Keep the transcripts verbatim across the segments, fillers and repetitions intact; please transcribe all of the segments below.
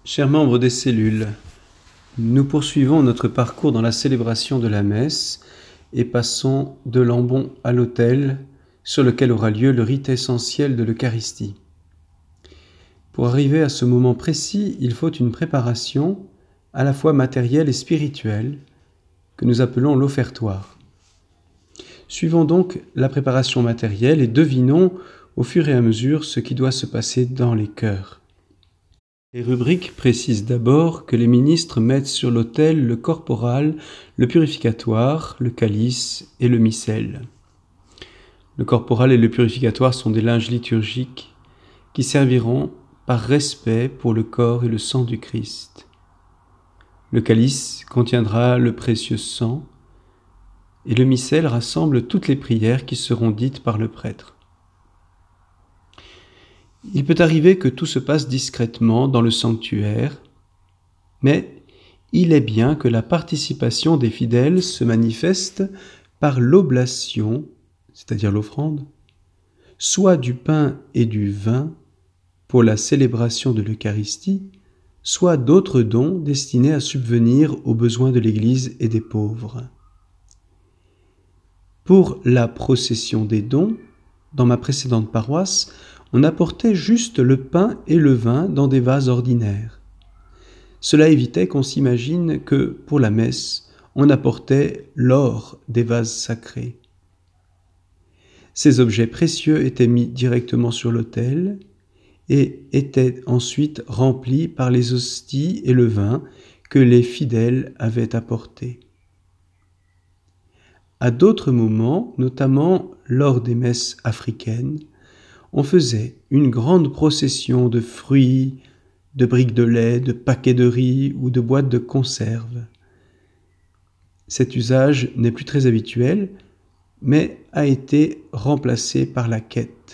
Chers membres des cellules, nous poursuivons notre parcours dans la célébration de la messe et passons de l'ambon à l'autel sur lequel aura lieu le rite essentiel de l'Eucharistie. Pour arriver à ce moment précis, il faut une préparation à la fois matérielle et spirituelle que nous appelons l'offertoire. Suivons donc la préparation matérielle et devinons au fur et à mesure ce qui doit se passer dans les cœurs. Les rubriques précisent d'abord que les ministres mettent sur l'autel le corporal, le purificatoire, le calice et le missel. Le corporal et le purificatoire sont des linges liturgiques qui serviront par respect pour le corps et le sang du Christ. Le calice contiendra le précieux sang et le missel rassemble toutes les prières qui seront dites par le prêtre. Il peut arriver que tout se passe discrètement dans le sanctuaire, mais il est bien que la participation des fidèles se manifeste par l'oblation, c'est-à-dire l'offrande, soit du pain et du vin pour la célébration de l'Eucharistie, soit d'autres dons destinés à subvenir aux besoins de l'Église et des pauvres. Pour la procession des dons, dans ma précédente paroisse, on apportait juste le pain et le vin dans des vases ordinaires. Cela évitait qu'on s'imagine que, pour la messe, on apportait l'or des vases sacrés. Ces objets précieux étaient mis directement sur l'autel et étaient ensuite remplis par les hosties et le vin que les fidèles avaient apportés. À d'autres moments, notamment lors des messes africaines, on faisait une grande procession de fruits, de briques de lait, de paquets de riz ou de boîtes de conserve. Cet usage n'est plus très habituel, mais a été remplacé par la quête.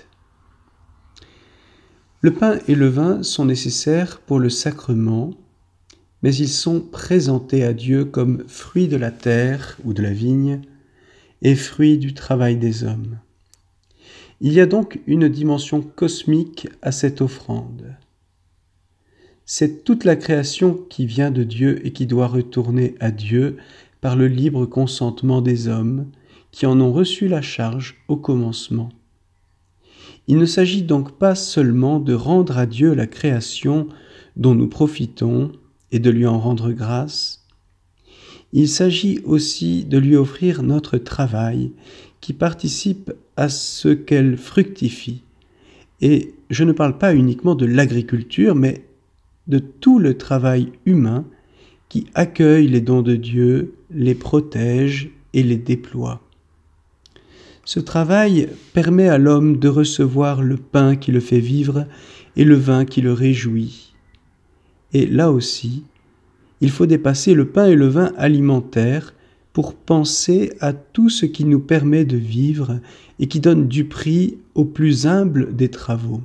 Le pain et le vin sont nécessaires pour le sacrement, mais ils sont présentés à Dieu comme fruits de la terre ou de la vigne et fruits du travail des hommes. Il y a donc une dimension cosmique à cette offrande. C'est toute la création qui vient de Dieu et qui doit retourner à Dieu par le libre consentement des hommes qui en ont reçu la charge au commencement. Il ne s'agit donc pas seulement de rendre à Dieu la création dont nous profitons et de lui en rendre grâce. Il s'agit aussi de lui offrir notre travail qui participe à ce qu'elle fructifie. Et je ne parle pas uniquement de l'agriculture, mais de tout le travail humain qui accueille les dons de Dieu, les protège et les déploie. Ce travail permet à l'homme de recevoir le pain qui le fait vivre et le vin qui le réjouit. Et là aussi, il faut dépasser le pain et le vin alimentaires pour penser à tout ce qui nous permet de vivre et qui donne du prix au plus humble des travaux.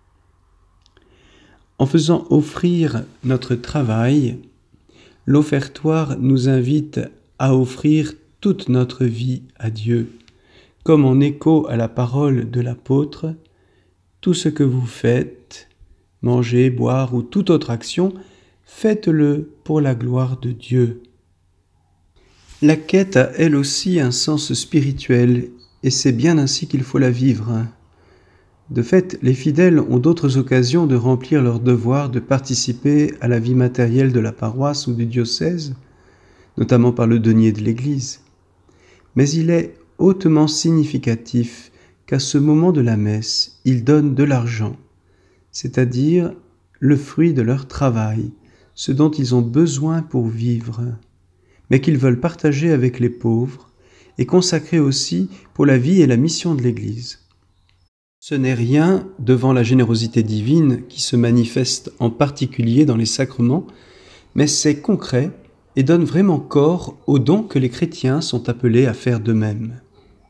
En faisant offrir notre travail, l'offertoire nous invite à offrir toute notre vie à Dieu, comme en écho à la parole de l'apôtre, « Tout ce que vous faites, manger, boire ou toute autre action, faites-le pour la gloire de Dieu. » La quête a elle aussi un sens spirituel, et c'est bien ainsi qu'il faut la vivre. De fait, les fidèles ont d'autres occasions de remplir leur devoir de participer à la vie matérielle de la paroisse ou du diocèse, notamment par le denier de l'Église. Mais il est hautement significatif qu'à ce moment de la messe, ils donnent de l'argent, c'est-à-dire le fruit de leur travail, ce dont ils ont besoin pour vivre, mais qu'ils veulent partager avec les pauvres et consacrer aussi pour la vie et la mission de l'Église. Ce n'est rien devant la générosité divine qui se manifeste en particulier dans les sacrements, mais c'est concret et donne vraiment corps aux dons que les chrétiens sont appelés à faire d'eux-mêmes.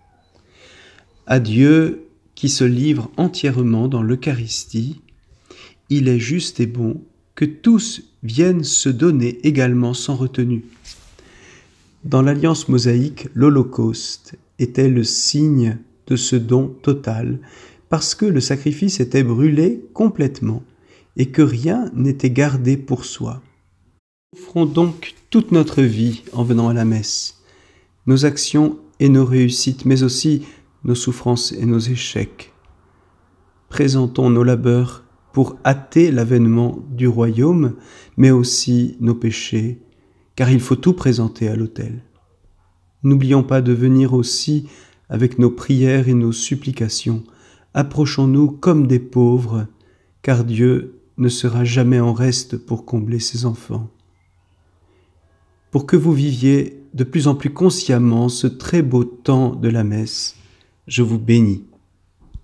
À Dieu qui se livre entièrement dans l'Eucharistie, il est juste et bon que tous viennent se donner également sans retenue. Dans l'Alliance mosaïque, l'Holocauste était le signe de ce don total, parce que le sacrifice était brûlé complètement et que rien n'était gardé pour soi. Offrons donc toute notre vie en venant à la messe, nos actions et nos réussites, mais aussi nos souffrances et nos échecs. Présentons nos labeurs pour hâter l'avènement du royaume, mais aussi nos péchés, car il faut tout présenter à l'autel. N'oublions pas de venir aussi avec nos prières et nos supplications. Approchons-nous comme des pauvres, car Dieu ne sera jamais en reste pour combler ses enfants. Pour que vous viviez de plus en plus consciemment ce très beau temps de la messe, je vous bénis.